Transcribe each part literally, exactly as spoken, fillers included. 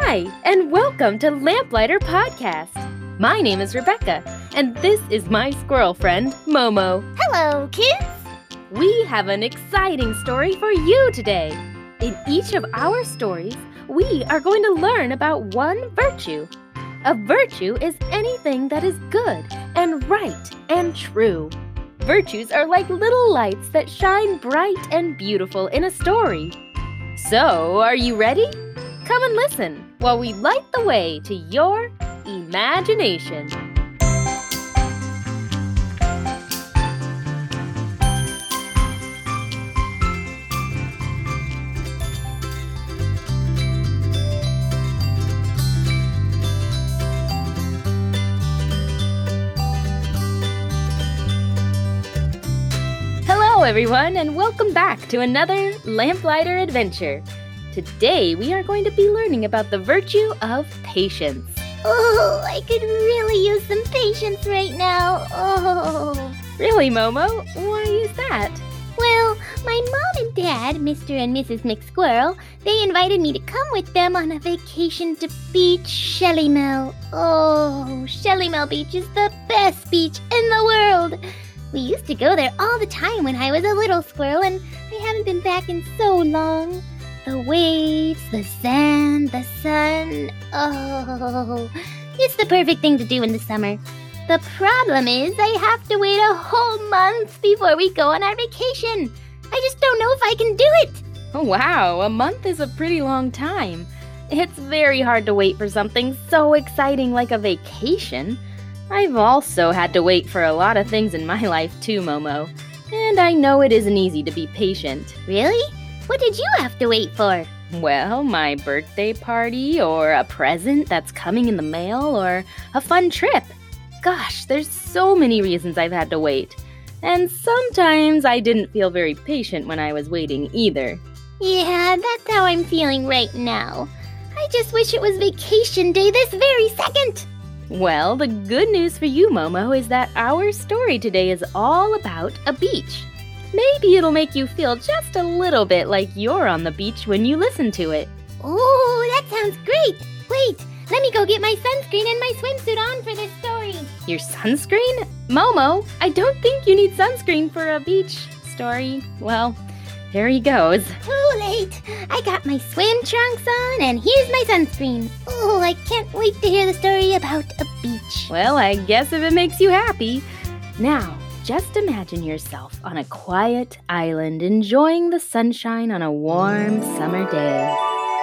Hi, and welcome to Lamplighter Podcast. My name is Rebecca, and this is my squirrel friend, Momo. Hello, kids! We have an exciting story for you today. In each of our stories, we are going to learn about one virtue. A virtue is anything that is good and right and true. Virtues are like little lights that shine bright and beautiful in a story. So, are you ready? Come and listen while we light the way to your imagination. Hello, everyone, and welcome back to another Lamplighter adventure. Today, we are going to be learning about the virtue of patience. Oh, I could really use some patience right now. Oh. Really, Momo? Why is that? Well, my mom and dad, Mister and Missus McSquirrel, they invited me to come with them on a vacation to Beach Shellymel. Oh, Shellymel Beach is the best beach in the world. We used to go there all the time when I was a little squirrel, and I haven't been back in so long. The waves, the sand, the sun. Oh, it's the perfect thing to do in the summer. The problem is I have to wait a whole month before we go on our vacation. I just don't know if I can do it. Oh, wow, a month is a pretty long time. It's very hard to wait for something so exciting like a vacation. I've also had to wait for a lot of things in my life too, Momo. And I know it isn't easy to be patient. Really? What did you have to wait for? Well, my birthday party, or a present that's coming in the mail, or a fun trip. Gosh, there's so many reasons I've had to wait. And sometimes I didn't feel very patient when I was waiting either. Yeah, that's how I'm feeling right now. I just wish it was vacation day this very second. Well, the good news for you, Momo, is that our story today is all about a beach. Maybe it'll make you feel just a little bit like you're on the beach when you listen to it. Oh, that sounds great. Wait, let me go get my sunscreen and my swimsuit on for this story. Your sunscreen? Momo, I don't think you need sunscreen for a beach story. Well, there he goes. Too late. I got my swim trunks on, and here's my sunscreen. Oh, I can't wait to hear the story about a beach. Well, I guess if it makes you happy. Now, just imagine yourself on a quiet island enjoying the sunshine on a warm summer day.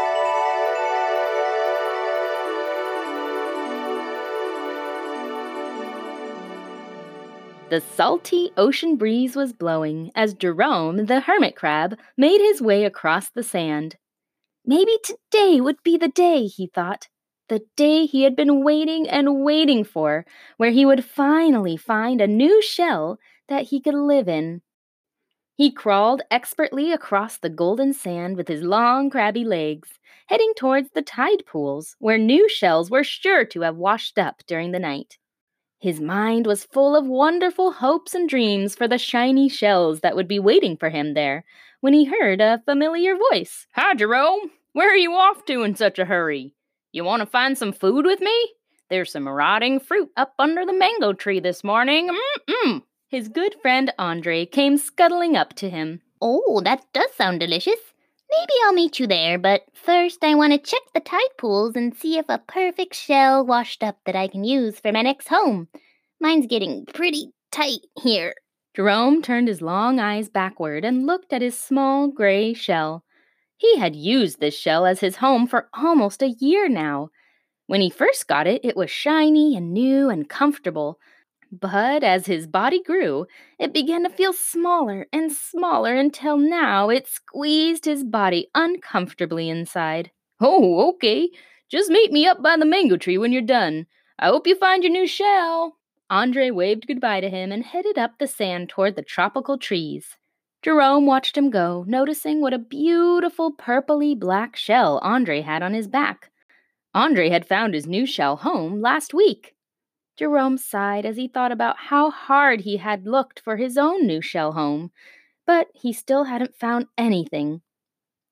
The salty ocean breeze was blowing as Jerome, the hermit crab, made his way across the sand. Maybe today would be the day, he thought. The day he had been waiting and waiting for, where he would finally find a new shell that he could live in. He crawled expertly across the golden sand with his long, crabby legs, heading towards the tide pools, where new shells were sure to have washed up during the night. His mind was full of wonderful hopes and dreams for the shiny shells that would be waiting for him there, when he heard a familiar voice. "Hi, Jerome! Where are you off to in such a hurry? You want to find some food with me? There's some rotting fruit up under the mango tree this morning. Mm-mm." His good friend Andre came scuttling up to him. Oh, that does sound delicious. Maybe I'll meet you there, but first I want to check the tide pools and see if a perfect shell washed up that I can use for my next home. Mine's getting pretty tight here. Jerome turned his long eyes backward and looked at his small gray shell. He had used this shell as his home for almost a year now. When he first got it, it was shiny and new and comfortable. But as his body grew, it began to feel smaller and smaller until now it squeezed his body uncomfortably inside. "Oh, okay. Just meet me up by the mango tree when you're done. I hope you find your new shell." Andre waved goodbye to him and headed up the sand toward the tropical trees. Jerome watched him go, noticing what a beautiful purpley black shell Andre had on his back. Andre had found his new shell home last week. Jerome sighed as he thought about how hard he had looked for his own new shell home, but he still hadn't found anything.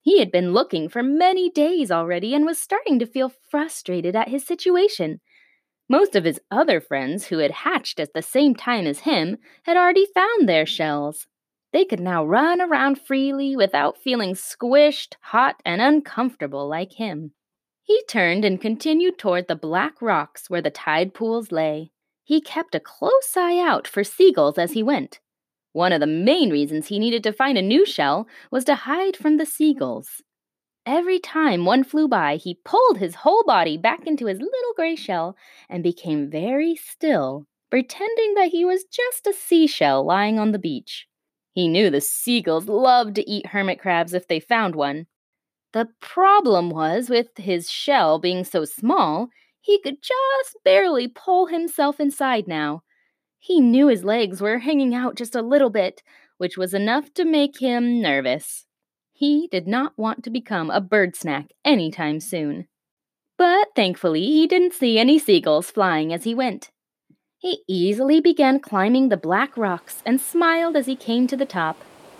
He had been looking for many days already and was starting to feel frustrated at his situation. Most of his other friends who had hatched at the same time as him had already found their shells. They could now run around freely without feeling squished, hot, and uncomfortable like him. He turned and continued toward the black rocks where the tide pools lay. He kept a close eye out for seagulls as he went. One of the main reasons he needed to find a new shell was to hide from the seagulls. Every time one flew by, he pulled his whole body back into his little gray shell and became very still, pretending that he was just a seashell lying on the beach. He knew the seagulls loved to eat hermit crabs if they found one. The problem was, with his shell being so small, he could just barely pull himself inside now. He knew his legs were hanging out just a little bit, which was enough to make him nervous. He did not want to become a bird snack anytime soon. But thankfully, he didn't see any seagulls flying as he went. He easily began climbing the black rocks and smiled as he came to the top.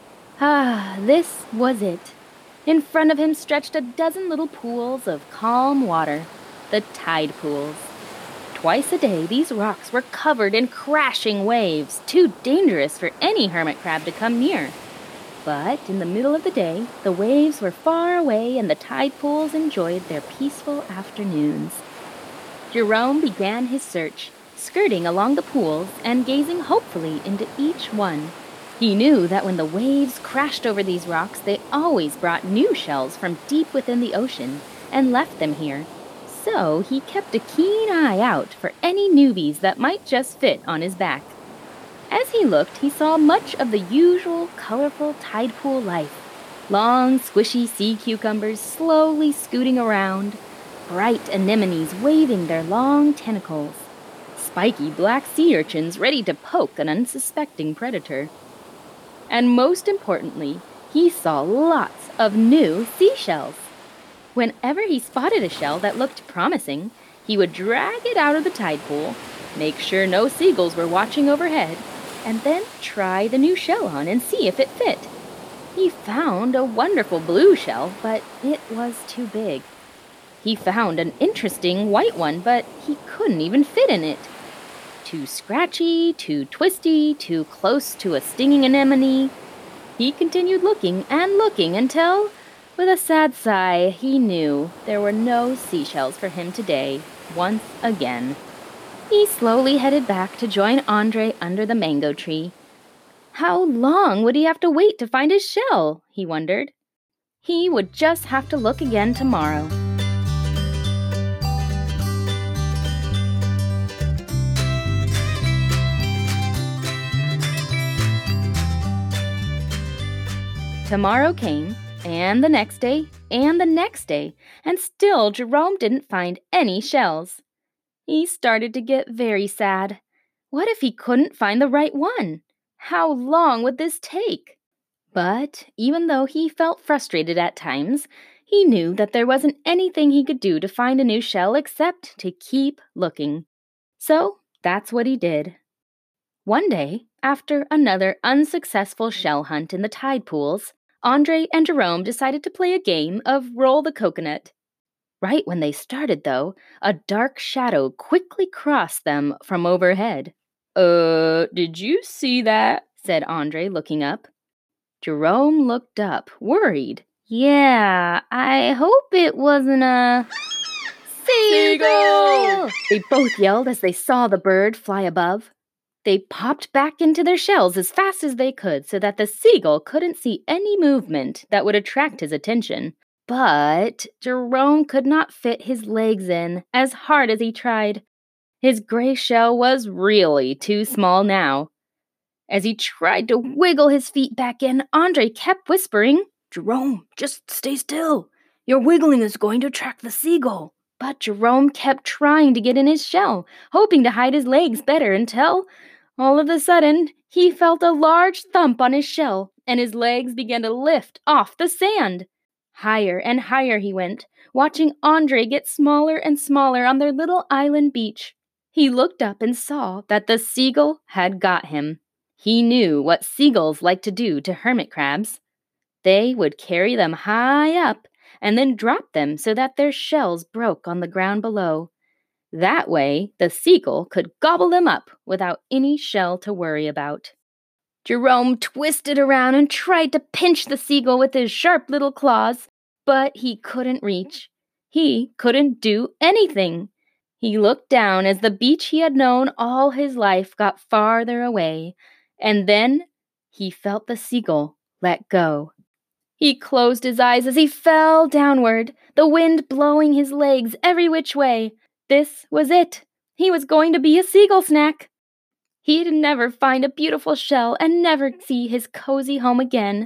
Ah, this was it. In front of him stretched a dozen little pools of calm water, the tide pools. Twice a day, these rocks were covered in crashing waves, too dangerous for any hermit crab to come near. But in the middle of the day, the waves were far away and the tide pools enjoyed their peaceful afternoons. Jerome began his search, skirting along the pools and gazing hopefully into each one. He knew that when the waves crashed over these rocks, they always brought new shells from deep within the ocean and left them here. So he kept a keen eye out for any newbies that might just fit on his back. As he looked, he saw much of the usual colorful tide pool life. Long, squishy sea cucumbers slowly scooting around, bright anemones waving their long tentacles, spiky black sea urchins ready to poke an unsuspecting predator. And most importantly, he saw lots of new seashells. Whenever he spotted a shell that looked promising, he would drag it out of the tide pool, make sure no seagulls were watching overhead, and then try the new shell on and see if it fit. He found a wonderful blue shell, but it was too big. He found an interesting white one, but he couldn't even fit in it. Too scratchy, too twisty, too close to a stinging anemone. He continued looking and looking until, with a sad sigh, he knew there were no seashells for him today, once again. He slowly headed back to join Andre under the mango tree. How long would he have to wait to find his shell? He wondered. He would just have to look again tomorrow. Tomorrow came, and the next day, and the next day, and still Jerome didn't find any shells. He started to get very sad. What if he couldn't find the right one? How long would this take? But even though he felt frustrated at times, he knew that there wasn't anything he could do to find a new shell except to keep looking. So that's what he did. One day, after another unsuccessful shell hunt in the tide pools, Andre and Jerome decided to play a game of Roll the Coconut. Right when they started, though, a dark shadow quickly crossed them from overhead. Uh, did you see that? Said Andre, looking up. Jerome looked up, worried. Yeah, I hope it wasn't a... Seagull! They both yelled as they saw the bird fly above. They popped back into their shells as fast as they could so that the seagull couldn't see any movement that would attract his attention. But Jerome could not fit his legs in, as hard as he tried. His gray shell was really too small now. As he tried to wiggle his feet back in, Andre kept whispering, Jerome, just stay still. Your wiggling is going to attract the seagull. But Jerome kept trying to get in his shell, hoping to hide his legs better until, all of a sudden, he felt a large thump on his shell, and his legs began to lift off the sand. Higher and higher he went, watching Andre get smaller and smaller on their little island beach. He looked up and saw that the seagull had got him. He knew what seagulls like to do to hermit crabs. They would carry them high up and then drop them so that their shells broke on the ground below. That way, the seagull could gobble them up without any shell to worry about. Jerome twisted around and tried to pinch the seagull with his sharp little claws, but he couldn't reach. He couldn't do anything. He looked down as the beach he had known all his life got farther away, and then he felt the seagull let go. He closed his eyes as he fell downward, the wind blowing his legs every which way. This was it. He was going to be a seagull snack. He'd never find a beautiful shell and never see his cozy home again.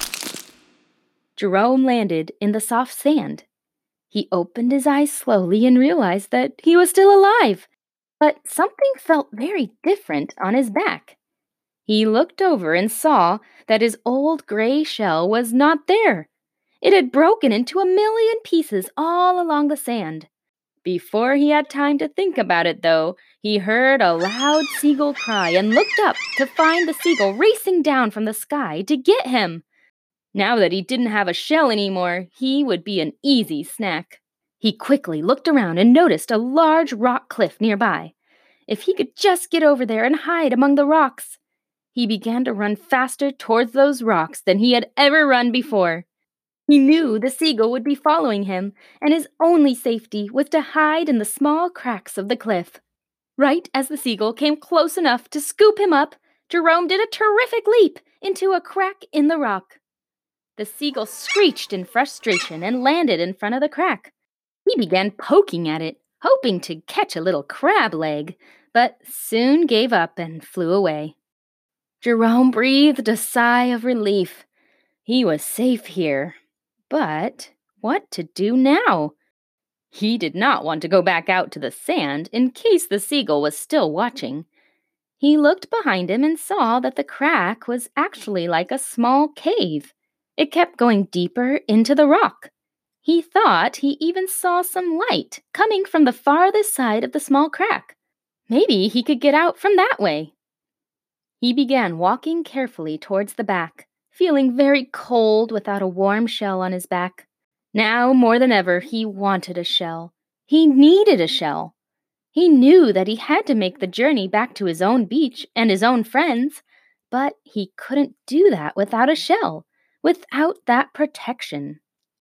Jerome landed in the soft sand. He opened his eyes slowly and realized that he was still alive, but something felt very different on his back. He looked over and saw that his old gray shell was not there. It had broken into a million pieces all along the sand. Before he had time to think about it, though, he heard a loud seagull cry and looked up to find the seagull racing down from the sky to get him. Now that he didn't have a shell anymore, he would be an easy snack. He quickly looked around and noticed a large rock cliff nearby. If he could just get over there and hide among the rocks. He began to run faster towards those rocks than he had ever run before. He knew the seagull would be following him, and his only safety was to hide in the small cracks of the cliff. Right as the seagull came close enough to scoop him up, Jerome did a terrific leap into a crack in the rock. The seagull screeched in frustration and landed in front of the crack. He began poking at it, hoping to catch a little crab leg, but soon gave up and flew away. Jerome breathed a sigh of relief. He was safe here. But what to do now? He did not want to go back out to the sand in case the seagull was still watching. He looked behind him and saw that the crack was actually like a small cave. It kept going deeper into the rock. He thought he even saw some light coming from the farthest side of the small crack. Maybe he could get out from that way. He began walking carefully towards the back, feeling very cold without a warm shell on his back. Now, more than ever, he wanted a shell. He needed a shell. He knew that he had to make the journey back to his own beach and his own friends, but he couldn't do that without a shell, without that protection.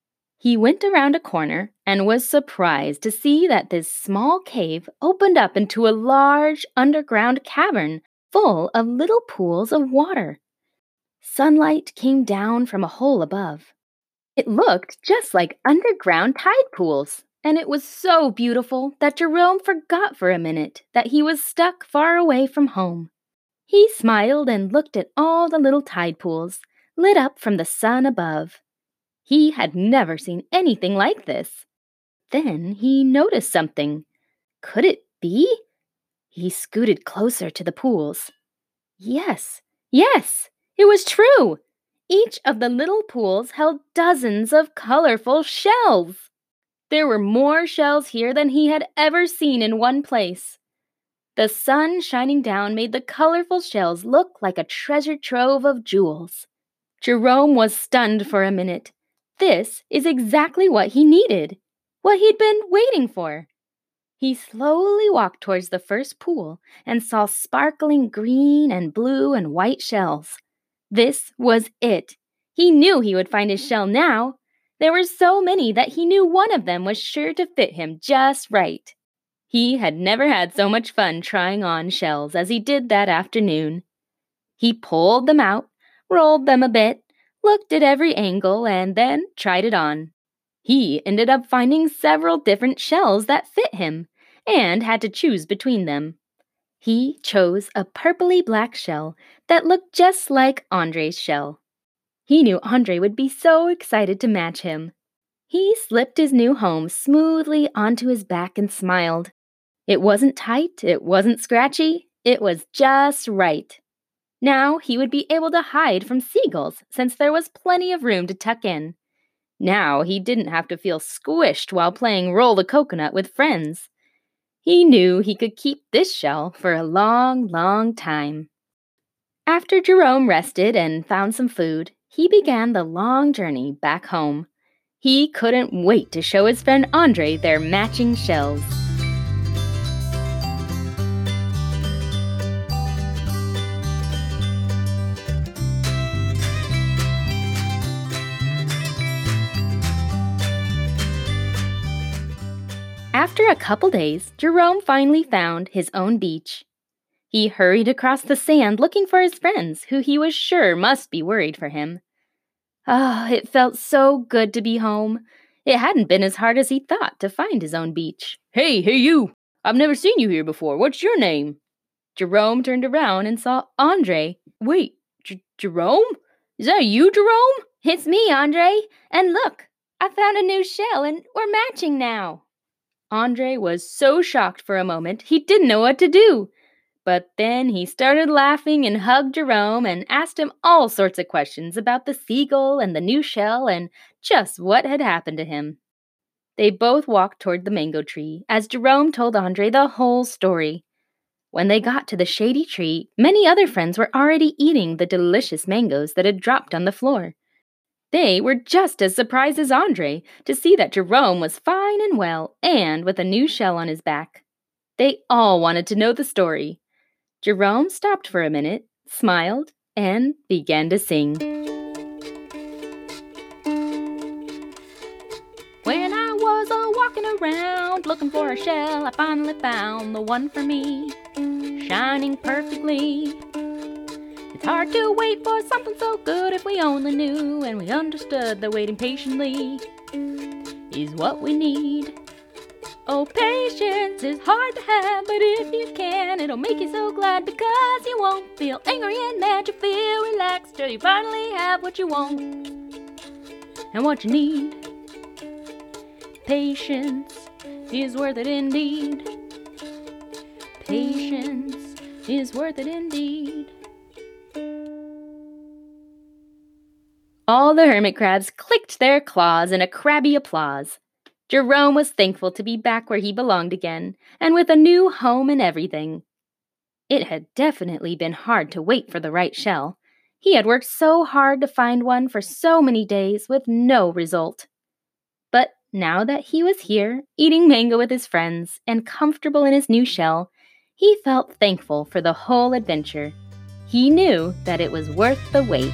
He went around a corner and was surprised to see that this small cave opened up into a large underground cavern full of little pools of water. Sunlight came down from a hole above. It looked just like underground tide pools, and it was so beautiful that Jerome forgot for a minute that he was stuck far away from home. He smiled and looked at all the little tide pools, lit up from the sun above. He had never seen anything like this. Then he noticed something. Could it be? He scooted closer to the pools. Yes, yes, it was true. Each of the little pools held dozens of colorful shells. There were more shells here than he had ever seen in one place. The sun shining down made the colorful shells look like a treasure trove of jewels. Jerome was stunned for a minute. This is exactly what he needed, what he'd been waiting for. He slowly walked towards the first pool and saw sparkling green and blue and white shells. This was it. He knew he would find his shell now. There were so many that he knew one of them was sure to fit him just right. He had never had so much fun trying on shells as he did that afternoon. He pulled them out, rolled them a bit, looked at every angle, and then tried it on. He ended up finding several different shells that fit him, and had to choose between them. He chose a purpley black shell that looked just like Andre's shell. He knew Andre would be so excited to match him. He slipped his new home smoothly onto his back and smiled. It wasn't tight, it wasn't scratchy, it was just right. Now he would be able to hide from seagulls since there was plenty of room to tuck in. Now he didn't have to feel squished while playing Roll the Coconut with friends. He knew he could keep this shell for a long, long time. After Jerome rested and found some food, he began the long journey back home. He couldn't wait to show his friend Andre their matching shells. After a couple days, Jerome finally found his own beach. He hurried across the sand looking for his friends, who he was sure must be worried for him. Ah, oh, it felt so good to be home. It hadn't been as hard as he thought to find his own beach. Hey, hey you! I've never seen you here before. What's your name? Jerome turned around and saw Andre. Wait, J- Jerome? Is that you, Jerome? It's me, Andre. And look, I found a new shell and we're matching now. Andre was so shocked for a moment he didn't know what to do. But then he started laughing and hugged Jerome and asked him all sorts of questions about the seagull and the new shell and just what had happened to him. They both walked toward the mango tree as Jerome told Andre the whole story. When they got to the shady tree, many other friends were already eating the delicious mangoes that had dropped on the floor. They were just as surprised as Andre to see that Jerome was fine and well and with a new shell on his back. They all wanted to know the story. Jerome stopped for a minute, smiled, and began to sing. When I was a walking around looking for a shell, I finally found the one for me, shining perfectly. It's hard to wait for something so good if we only knew and we understood that waiting patiently is what we need. Oh, patience is hard to have, but if you can, it'll make you so glad because you won't feel angry and mad. You feel relaxed till you finally have what you want and what you need. Patience is worth it indeed. Patience is worth it indeed. All the hermit crabs clicked their claws in a crabby applause. Jerome was thankful to be back where he belonged again, and with a new home and everything. It had definitely been hard to wait for the right shell. He had worked so hard to find one for so many days with no result. But now that he was here, eating mango with his friends, and comfortable in his new shell, he felt thankful for the whole adventure. He knew that it was worth the wait.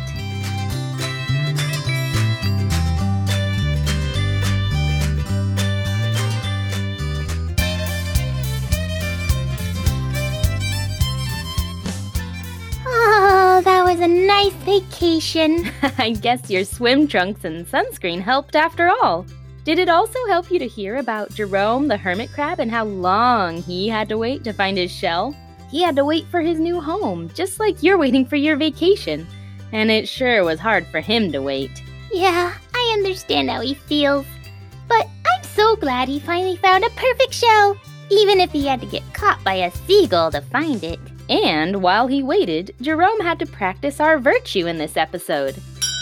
Was a nice vacation. I guess your swim trunks and sunscreen helped after all. Did it also help you to hear about Jerome the hermit crab and how long he had to wait to find his shell? He had to wait for his new home, just like you're waiting for your vacation. And it sure was hard for him to wait. Yeah, I understand how he feels. But I'm so glad he finally found a perfect shell, even if he had to get caught by a seagull to find it. And while he waited, Jerome had to practice our virtue in this episode.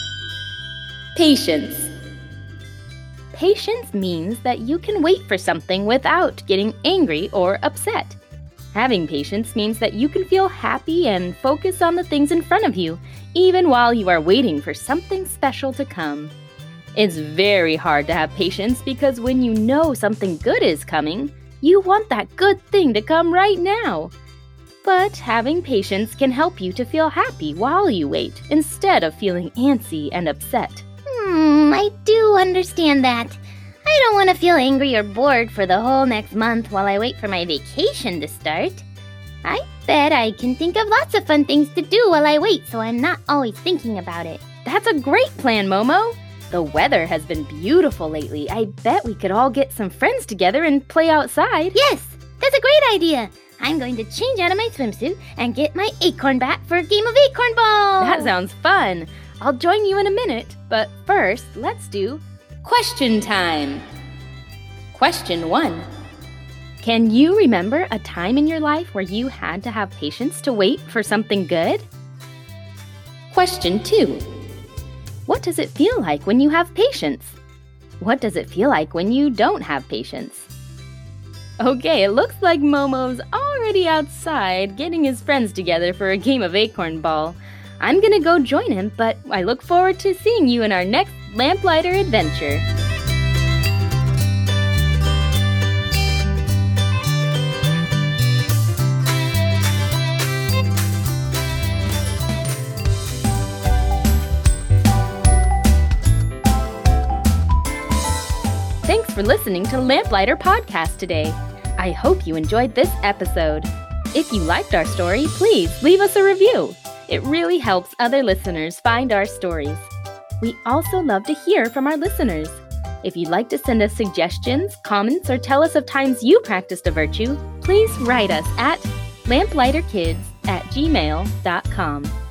Patience. Patience means that you can wait for something without getting angry or upset. Having patience means that you can feel happy and focus on the things in front of you, even while you are waiting for something special to come. It's very hard to have patience because when you know something good is coming, you want that good thing to come right now. But having patience can help you to feel happy while you wait, instead of feeling antsy and upset. Hmm, I do understand that. I don't want to feel angry or bored for the whole next month while I wait for my vacation to start. I bet I can think of lots of fun things to do while I wait, so I'm not always thinking about it. That's a great plan, Momo! The weather has been beautiful lately. I bet we could all get some friends together and play outside. Yes, that's a great idea! I'm going to change out of my swimsuit and get my acorn bat for a game of acorn ball! That sounds fun! I'll join you in a minute, but first, let's do question time! Question one. Can you remember a time in your life where you had to have patience to wait for something good? Question two. What does it feel like when you have patience? What does it feel like when you don't have patience? Okay, it looks like Momo's already outside getting his friends together for a game of acorn ball. I'm gonna go join him, but I look forward to seeing you in our next Lamplighter adventure. Thanks for listening to Lamplighter Podcast today. I hope you enjoyed this episode. If you liked our story, please leave us a review. It really helps other listeners find our stories. We also love to hear from our listeners. If you'd like to send us suggestions, comments, or tell us of times you practiced a virtue, please write us at lamplighterkids at gmail dot com.